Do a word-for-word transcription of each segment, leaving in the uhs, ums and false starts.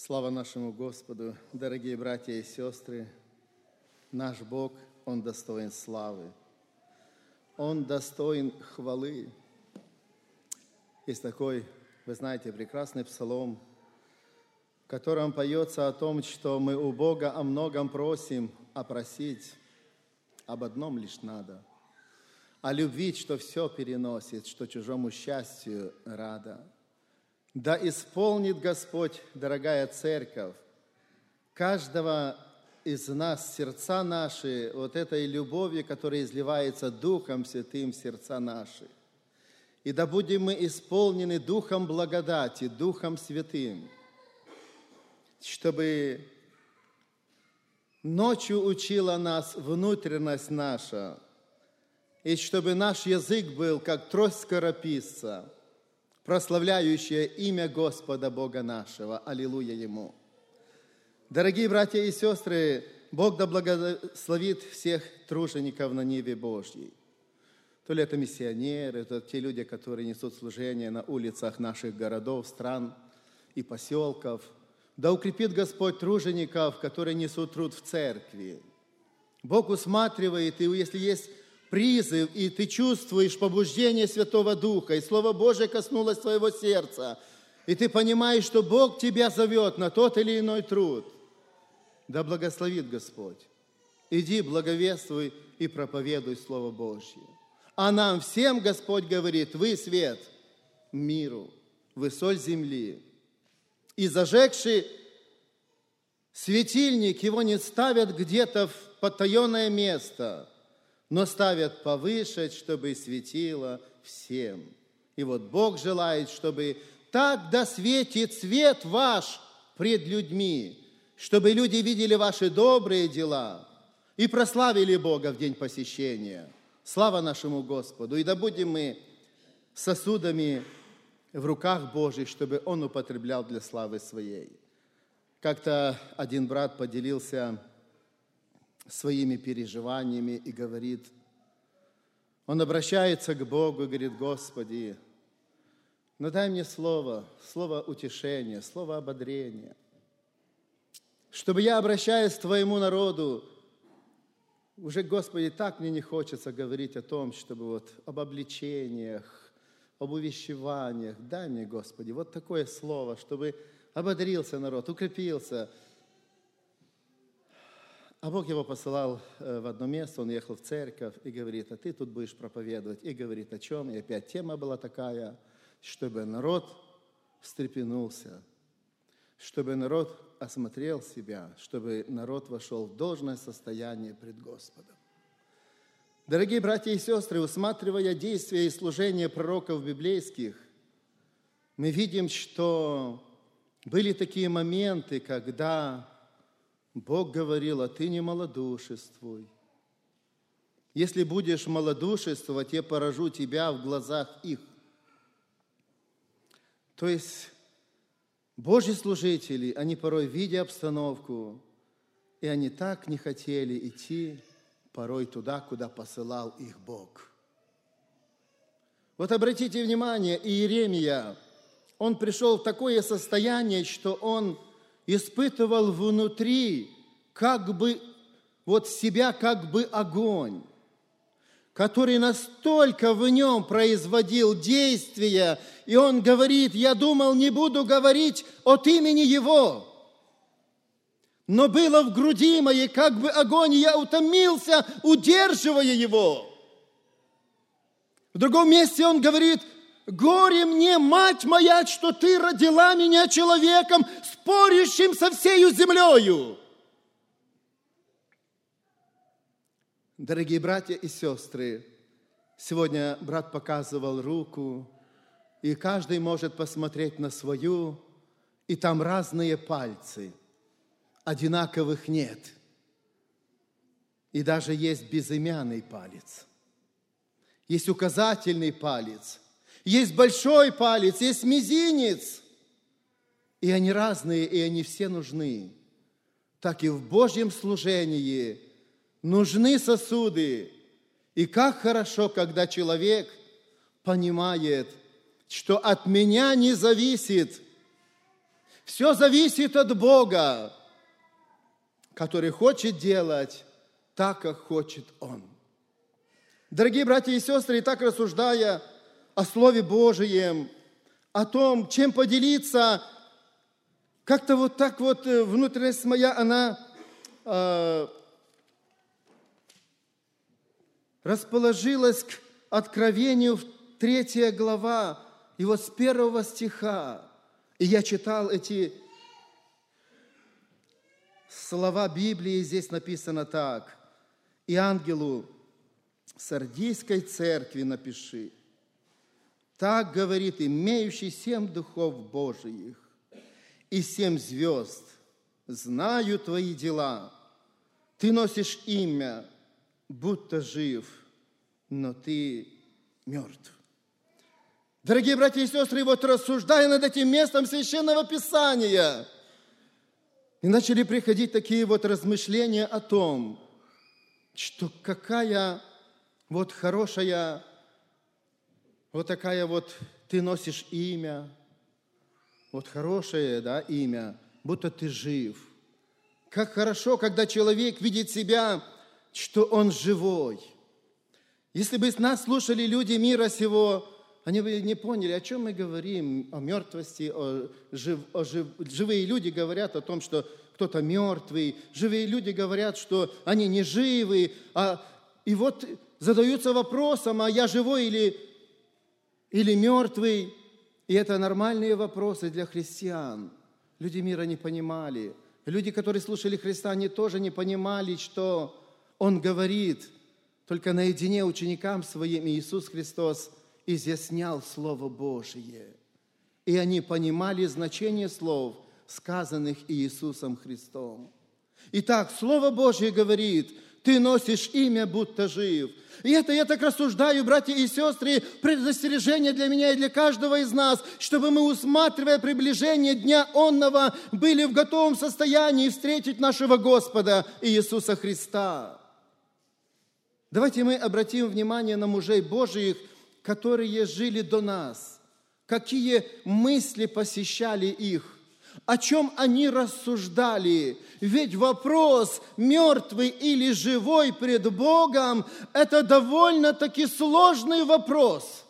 Слава нашему Господу, дорогие братья и сестры! Наш Бог, Он достоин славы, Он достоин хвалы. Есть такой, вы знаете, прекрасный псалом, в котором поется о том, что мы у Бога о многом просим, а просить об одном лишь надо. О любви, что все переносит, что чужому счастью рада. Да исполнит Господь, дорогая церковь, каждого из нас, сердца наши, вот этой любовью, которая изливается Духом Святым в сердца наши. И да будем мы исполнены Духом благодати, Духом Святым, чтобы ночью учила нас внутренность наша, и чтобы наш язык был, как трость скорописца, прославляющая имя Господа Бога нашего. Аллилуйя Ему. Дорогие братья и сестры, Бог да благословит всех тружеников на ниве Божьей. То ли это миссионеры, то те люди, которые несут служение на улицах наших городов, стран и поселков. Да укрепит Господь тружеников, которые несут труд в церкви. Бог усматривает, и если есть призыв, и ты чувствуешь побуждение Святого Духа, и Слово Божие коснулось твоего сердца, и ты понимаешь, что Бог тебя зовет на тот или иной труд, да благословит Господь. Иди, благовествуй и проповедуй Слово Божье. А нам всем Господь говорит: вы свет миру, вы соль земли. И зажегший светильник, его не ставят где-то в потаенное место, но ставят повыше, чтобы светило всем. И вот Бог желает, чтобы так досветит свет ваш пред людьми, чтобы люди видели ваши добрые дела и прославили Бога в день посещения. Слава нашему Господу! И да будем мы сосудами в руках Божьих, чтобы Он употреблял для славы Своей. Как-то один брат поделился своими переживаниями и говорит, он обращается к Богу и говорит: Господи, ну дай мне слово, слово утешения, слово ободрения, чтобы я, обращаясь к Твоему народу, уже, Господи, так мне не хочется говорить о том, чтобы вот об обличениях, об увещеваниях. Дай мне, Господи, вот такое слово, чтобы ободрился народ, укрепился. А Бог его посылал в одно место, он ехал в церковь и говорит: а ты тут будешь проповедовать. И говорит о чем? И опять тема была такая, чтобы народ встрепенулся, чтобы народ осмотрел себя, чтобы народ вошел в должное состояние пред Господом. Дорогие братья и сестры, усматривая действия и служения пророков библейских, мы видим, что были такие моменты, когда Бог говорил: а ты не малодушествуй. Если будешь малодушествовать, я поражу тебя в глазах их. То есть Божьи служители, они порой, видя обстановку, и они так не хотели идти порой туда, куда посылал их Бог. Вот обратите внимание, Иеремия, он пришел в такое состояние, что он испытывал внутри как бы вот себя как бы огонь, который настолько в нем производил действия, и он говорит: я думал, не буду говорить от имени Его, но было в груди моей как бы огонь, и я утомился, удерживая его. В другом месте он говорит: горе мне, мать моя, что ты родила меня человеком, спорящим со всею землею. Дорогие братья и сестры, сегодня брат показывал руку, и каждый может посмотреть на свою, и там разные пальцы, одинаковых нет. И даже есть безымянный палец, есть указательный палец, есть большой палец, есть мизинец. И они разные, и они все нужны. Так и в Божьем служении нужны сосуды. И как хорошо, когда человек понимает, что от меня не зависит Все зависит от Бога, который хочет делать так, как хочет Он. Дорогие братья и сестры, и так рассуждая о Слове Божьем, о том, чем поделиться, как-то вот так вот внутренность моя, она э, расположилась к Откровению, третья глава, и вот с первого стиха. И я читал эти слова Библии, здесь написано так. «И ангелу Сардийской церкви напиши, так говорит имеющий семь духов Божиих и семь звезд, знаю твои дела, ты носишь имя, будто жив, но ты мертв». Дорогие братья и сестры, вот рассуждая над этим местом Священного Писания, и начали приходить такие вот размышления о том, что какая вот хорошая, вот такая вот ты носишь имя, вот хорошее, да, имя, будто ты жив. Как хорошо, когда человек видит себя, что он живой. Если бы нас слушали люди мира сего, они бы не поняли, о чем мы говорим, о мертвости, о жив, о жив, живые люди говорят о том, что кто-то мертвый, живые люди говорят, что они не живы, а, и вот задаются вопросом, а я живой или, или мертвый, и это нормальные вопросы для христиан. Люди мира не понимали, люди, которые слушали Христа, они тоже не понимали, что Он говорит, только наедине ученикам Своим Иисус Христос изъяснял Слово Божие. И они понимали значение слов, сказанных Иисусом Христом. Итак, Слово Божье говорит, ты носишь имя, будто жив. И это я так рассуждаю, братья и сестры, предостережение для меня и для каждого из нас, чтобы мы, усматривая приближение Дня Онного, были в готовом состоянии встретить нашего Господа Иисуса Христа. Давайте мы обратим внимание на мужей Божиих, которые жили до нас, какие мысли посещали их, о чем они рассуждали. Ведь вопрос, мертвый или живой пред Богом, это довольно-таки сложный вопрос.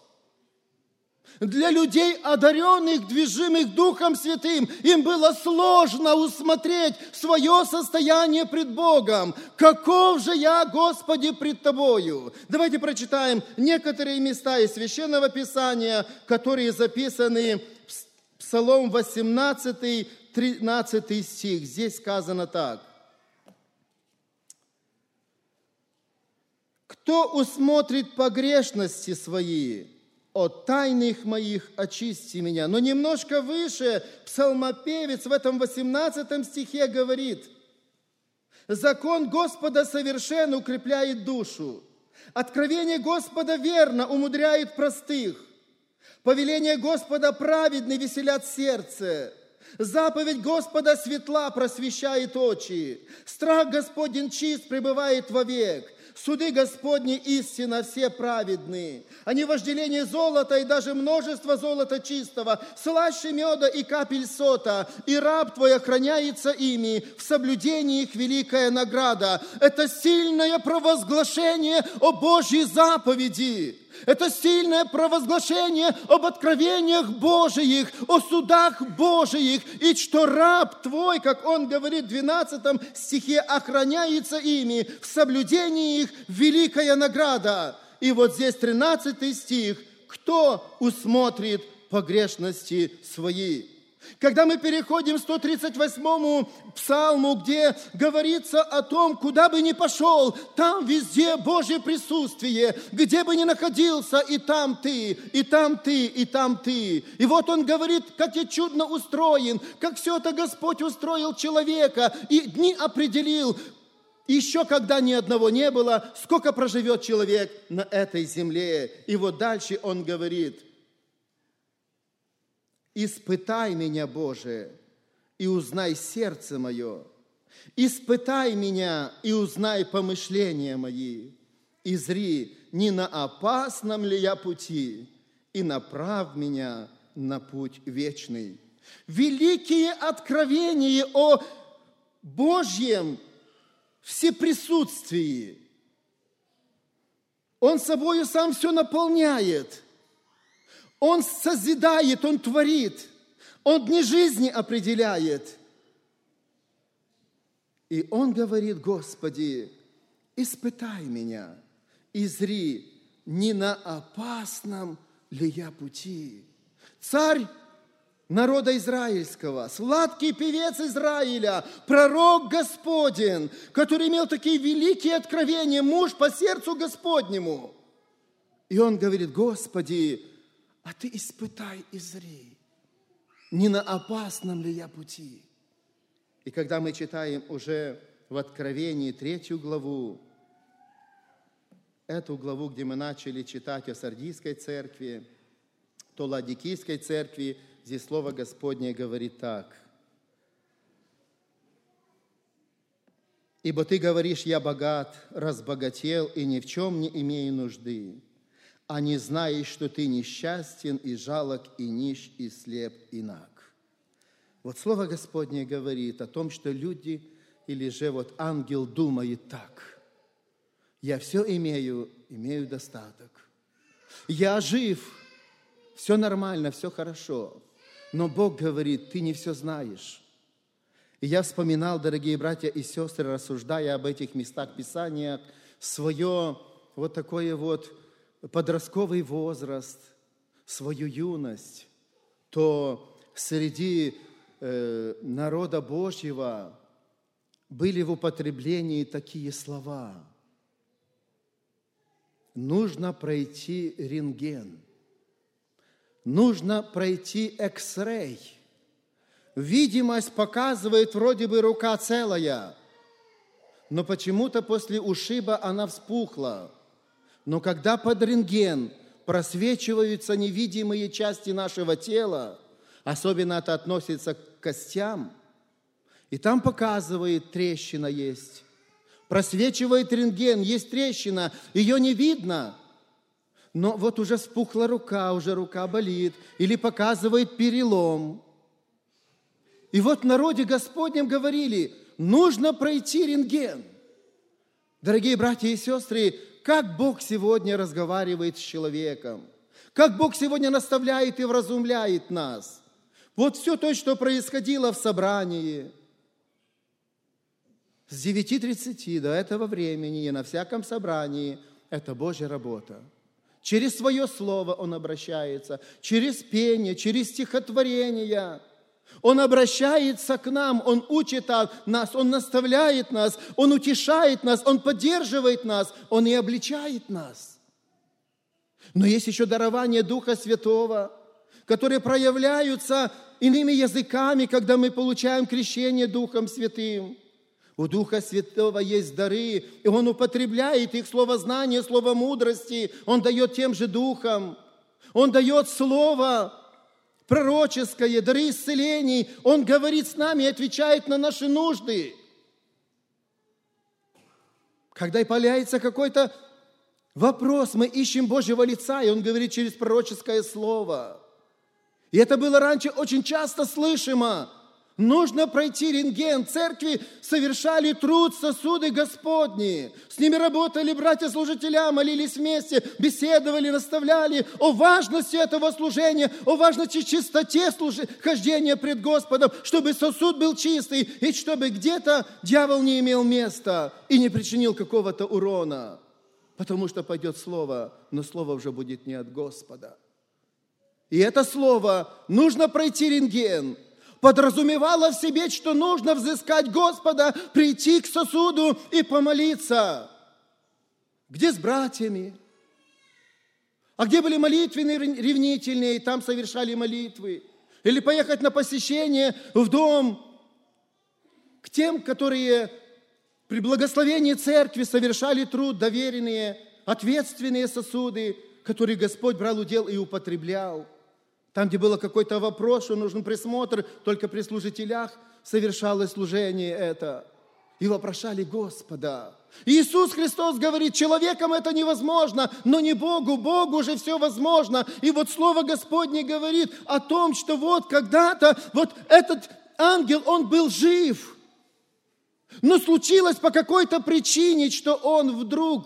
Для людей, одаренных, движимых Духом Святым, им было сложно усмотреть свое состояние пред Богом. Каков же я, Господи, пред Тобою? Давайте прочитаем некоторые места из Священного Писания, которые записаны в Псалом восемнадцатый, тринадцатый стих. Здесь сказано так. «Кто усмотрит погрешности свои? От тайных моих очисти меня». Но немножко выше псалмопевец в этом восемнадцатом стихе говорит: «Закон Господа совершен, укрепляет душу. Откровение Господа верно, умудряет простых. Повеление Господа праведны, веселят сердце. Заповедь Господа светла, просвещает очи. Страх Господень чист, пребывает вовек. Суды Господни истина, все праведны. Они вожделение золота и даже множество золота чистого, слаще меда и капель сота, и раб Твой охраняется ими, в соблюдении их великая награда». Это сильное провозглашение о Божьей заповеди. Это сильное провозглашение об откровениях Божиих, о судах Божиих, и что раб Твой, как он говорит в двенадцатом стихе, охраняется ими, в соблюдении их великая награда. И вот здесь тринадцатый стих: кто усмотрит погрешности свои? Когда мы переходим к сто тридцать восьмому псалму, где говорится о том, куда бы ни пошел, там везде Божье присутствие, где бы ни находился, и там ты, и там ты, и там ты. И вот он говорит, как я чудно устроен, как все это Господь устроил человека, и дни определил. Еще когда ни одного не было, сколько проживет человек на этой земле. И вот дальше он говорит: «Испытай меня, Боже, и узнай сердце мое. Испытай меня и узнай помышления мои. И зри, не на опасном ли я пути, и направь меня на путь вечный». великие откровения о Божьем всеприсутствии. Он собою сам все наполняет. Он созидает, Он творит. Он дни жизни определяет. И Он говорит: Господи, испытай меня и зри, не на опасном ли я пути. Царь народа израильского, сладкий певец Израиля, пророк Господень, который имел такие великие откровения, муж по сердцу Господнему. И он говорит: Господи, а Ты испытай и зри, не на опасном ли я пути. И когда мы читаем уже в Откровении третью главу, эту главу, где мы начали читать о Сардийской церкви, то Ладикийской церкви, здесь Слово Господне говорит так. «Ибо ты говоришь: я богат, разбогател и ни в чем не имею нужды, а не знаешь, что ты несчастен и жалок, и нищ, и слеп, и наг». Вот Слово Господне говорит о том, что люди, или же вот ангел думает так: я все имею, имею достаток. Я жив, все нормально, все хорошо. Но Бог говорит: ты не все знаешь. И я вспоминал, дорогие братья и сестры, рассуждая об этих местах Писания, свое вот такое вот подростковый возраст, свою юность, то среди э, народа Божьего были в употреблении такие слова: нужно пройти рентген, нужно пройти экс-рей. Видимость показывает, вроде бы рука целая, но почему-то после ушиба она вспухла. Но когда под рентген просвечиваются невидимые части нашего тела, особенно это относится к костям, и там показывает, трещина есть. Просвечивает рентген, есть трещина, ее не видно. Но вот уже вспухла рука, уже рука болит, или показывает перелом. И вот в народе Господнем говорили: нужно пройти рентген. Дорогие братья и сестры, как Бог сегодня разговаривает с человеком, как Бог сегодня наставляет и вразумляет нас. Вот все то, что происходило в собрании, с девяти тридцати до этого времени и на всяком собрании, это Божья работа. Через свое слово Он обращается, через пение, через стихотворение. Он обращается к нам, Он учит нас, Он наставляет нас, Он утешает нас, Он поддерживает нас, Он и обличает нас. Но есть еще дарование Духа Святого, которые проявляются иными языками, когда мы получаем крещение Духом Святым. У Духа Святого есть дары, и Он употребляет их: слово знания, слово мудрости. Он дает тем же Духом. Он дает слово пророческое, дары исцелений. Он говорит с нами и отвечает на наши нужды. Когда появляется какой-то вопрос, мы ищем Божьего лица, и Он говорит через пророческое слово. И это было раньше очень часто слышимо. Нужно пройти рентген. Церкви совершали труд, сосуды Господни. С ними работали братья-служителя, молились вместе, беседовали, наставляли о важности этого служения, о важности чистоте служ... хождения пред Господом, чтобы сосуд был чистый, и чтобы где-то дьявол не имел места и не причинил какого-то урона. Потому что пойдет слово, но слово уже будет не от Господа. И это слово «нужно пройти рентген» подразумевало в себе, что нужно взыскать Господа, прийти к сосуду и помолиться. Где с братьями? А где были молитвенные ревнительные, и там совершали молитвы? Или поехать на посещение в дом к тем, которые при благословении церкви совершали труд, доверенные, ответственные сосуды, которые Господь брал удел и употреблял. Там, где был какой-то вопрос, что нужен присмотр, только при служителях совершалось служение это. и вопрошали Господа. Иисус Христос говорит, человеком это невозможно, но не Богу, Богу же все возможно. И вот Слово Господне говорит о том, что вот когда-то вот этот ангел, он был жив, но случилось по какой-то причине, что он вдруг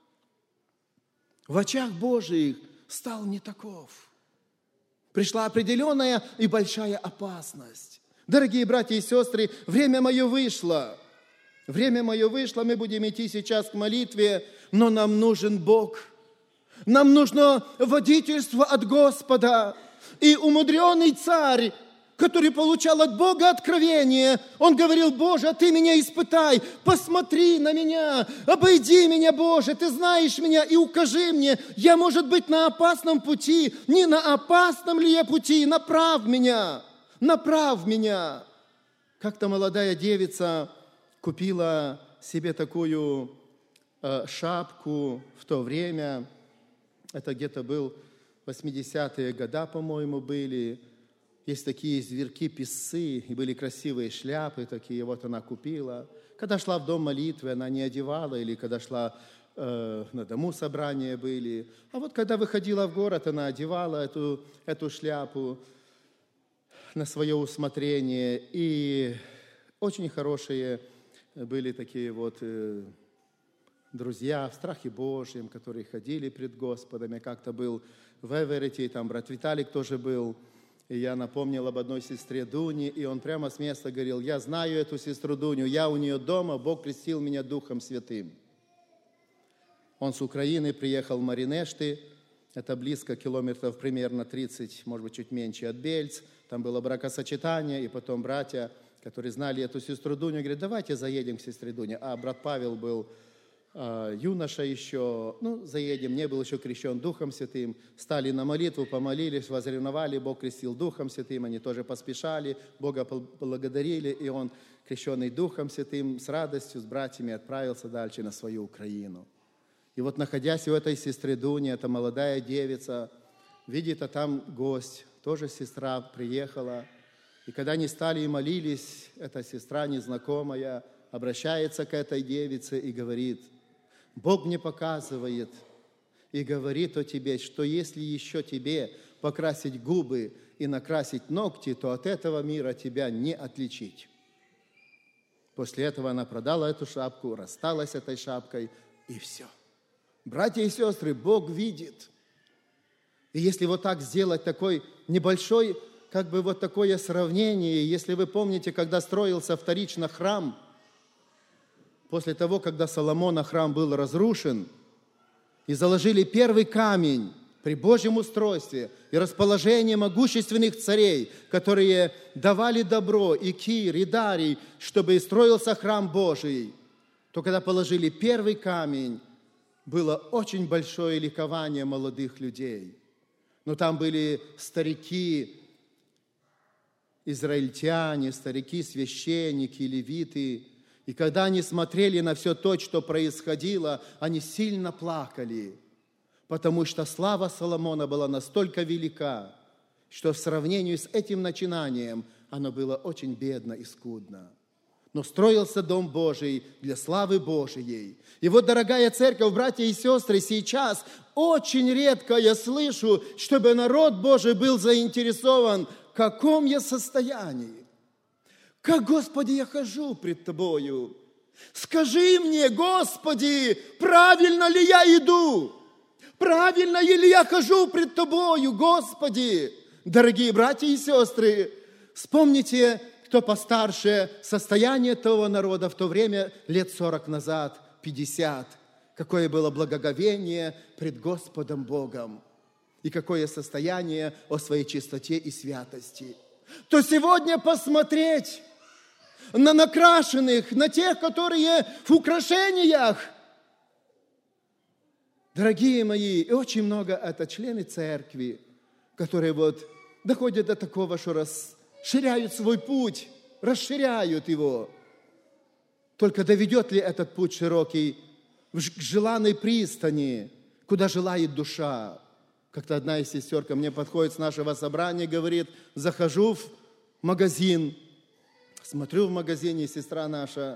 в очах Божиих стал не таков. Пришла определенная и большая опасность. Дорогие братья и сестры, время мое вышло. Время мое вышло, мы будем идти сейчас к молитве, но нам нужен Бог. Нам нужно водительство от Господа. И умудренный царь, который получал от Бога откровение, он говорил: Боже, Ты меня испытай, посмотри на меня, обойди меня, Боже, Ты знаешь меня и укажи мне, я, может быть, на опасном пути, не на опасном ли я пути, направь меня, направь меня. Как-то молодая девица купила себе такую э, шапку в то время, это где-то был восьмидесятые годы, по-моему, были. Есть такие зверьки-песцы, и были красивые шляпы такие, вот она купила. Когда шла в дом молитвы, она не одевала, или когда шла э, на дому собрания были. А вот когда выходила в город, она одевала эту, эту шляпу на свое усмотрение. И очень хорошие были такие вот э, друзья в страхе Божьем, которые ходили пред Господом. Я как-то был в Эверете, там брат Виталик тоже был. И я напомнил об одной сестре Дуне, и он прямо с места говорил: я знаю эту сестру Дуню, я у нее дома, Бог крестил меня Духом Святым. Он с Украины приехал в Маринешты, это близко, километров примерно тридцать, может быть, чуть меньше от Бельц. Там было бракосочетание, и потом братья, которые знали эту сестру Дуню, говорят: давайте заедем к сестре Дуне. А брат Павел был э, юноша еще, ну, заедем, не был еще крещен Духом Святым. Стали на молитву, помолились, возревновали, Бог крестил Духом Святым, они тоже поспешали, Бога благодарили, и он, крещенный Духом Святым, с радостью, с братьями отправился дальше на свою Украину. И вот, находясь у этой сестры Дуни, эта молодая девица, видит, а там гость, тоже сестра приехала. И когда они стали и молились, эта сестра незнакомая обращается к этой девице и говорит: Бог мне показывает и говорит о тебе, что если еще тебе покрасить губы и накрасить ногти, то от этого мира тебя не отличить. После этого она продала эту шапку, рассталась с этой шапкой, и все. Братья и сестры, Бог видит. И если вот так сделать такой небольшой, как бы вот такое сравнение, если вы помните, когда строился вторично храм, после того, когда Соломона храм был разрушен, и заложили первый камень при Божьем устройстве и расположении могущественных царей, которые давали добро, и Кир, и Дарий, чтобы строился храм Божий, то когда положили первый камень, было очень большое ликование молодых людей. Но там были старики, израильтяне, старики, священники, левиты. И когда они смотрели на все то, что происходило, они сильно плакали, потому что слава Соломона была настолько велика, что в сравнении с этим начинанием оно было очень бедно и скудно. Но строился Дом Божий для славы Божией. И вот, дорогая церковь, братья и сестры, сейчас очень редко я слышу, чтобы народ Божий был заинтересован, в каком я состоянии. Как, Господи, я хожу пред Тобою. Скажи мне, Господи, правильно ли я иду? Правильно ли я хожу пред Тобою, Господи? Дорогие братья и сестры, вспомните, кто постарше, состояние того народа в то время, лет сорок назад, пятьдесят. Какое было благоговение пред Господом Богом. И какое состояние о своей чистоте и святости. То сегодня посмотреть на накрашенных, на тех, которые в украшениях. Дорогие мои, и очень много это члены церкви, которые вот доходят до такого, что расширяют свой путь, расширяют его. Только доведет ли этот путь широкий к желанной пристани, куда желает душа? Как-то одна из сестер ко мне подходит с нашего собрания, говорит: захожу в магазин, смотрю в магазине, сестра наша,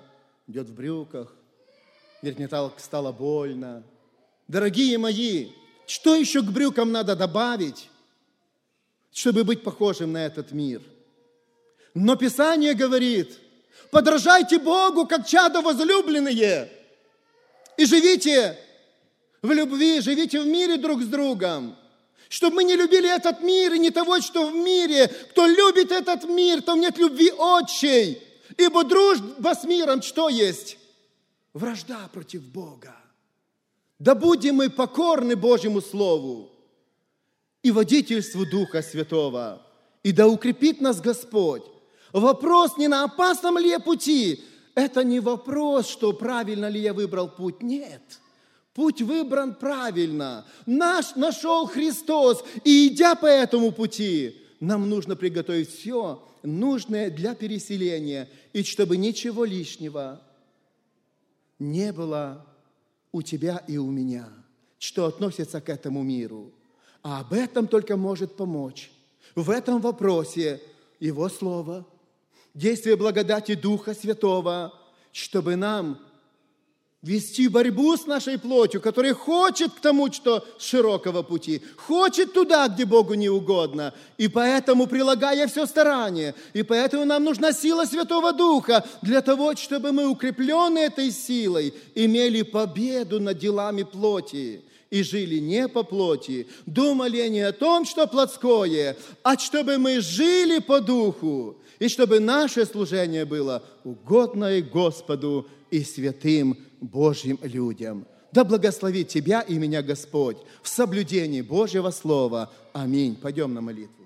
идет в брюках, верхняя талка стала больно. Дорогие мои, что еще к брюкам надо добавить, чтобы быть похожим на этот мир? Но Писание говорит, подражайте Богу, как чадо возлюбленные, и живите в любви, живите в мире друг с другом, чтобы мы не любили этот мир и не того, что в мире. Кто любит этот мир, там нет любви отчей, ибо дружба с миром что есть? Вражда против Бога. Да будем мы покорны Божьему Слову и водительству Духа Святого, и да укрепит нас Господь. Вопрос не на опасном ли я пути. Это не вопрос, что правильно ли я выбрал путь. Нет, путь выбран правильно. Наш нашел Христос, и идя по этому пути, нам нужно приготовить все нужное для переселения, и чтобы ничего лишнего не было у тебя и у меня, что относится к этому миру. А об этом только может помочь в этом вопросе Его Слово, действие благодати Духа Святого, чтобы нам вести борьбу с нашей плотью, которая хочет к тому, что с широкого пути, хочет туда, где Богу не угодно, и поэтому прилагая все старание, и поэтому нам нужна сила Святого Духа для того, чтобы мы, укрепленные этой силой, имели победу над делами плоти и жили не по плоти, думали не о том, что плотское, а чтобы мы жили по Духу, и чтобы наше служение было угодно Господу и святым Божьим людям. Да благословит тебя и меня Господь в соблюдении Божьего Слова. Аминь. Пойдем на молитву.